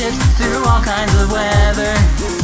friendships through all kinds of weather.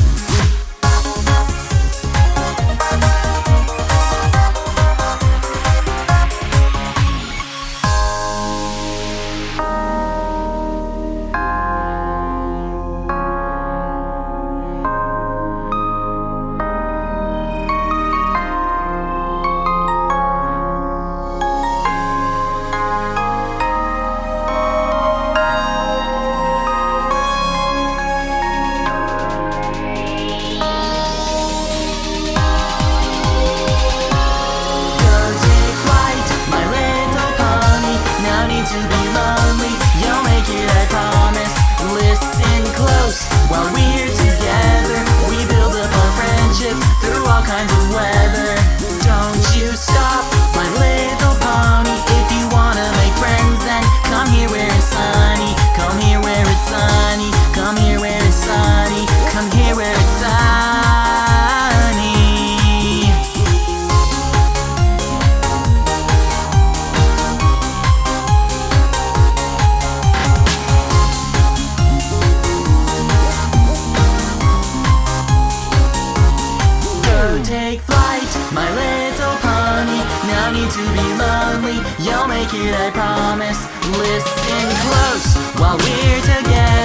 To be lonely, you'll make it, I promise. Listen close, while we're together, we build up our friendship through all kinds of weather. Don't you stop, my little pony. If you wanna make friends, then come here where it's sunny. Come here where it's sunny. Come here where it's sunny. Come here where it's sunny. Take flight, my little pony. No need to be lonely, you'll make it, I promise. Listen close, while we're together,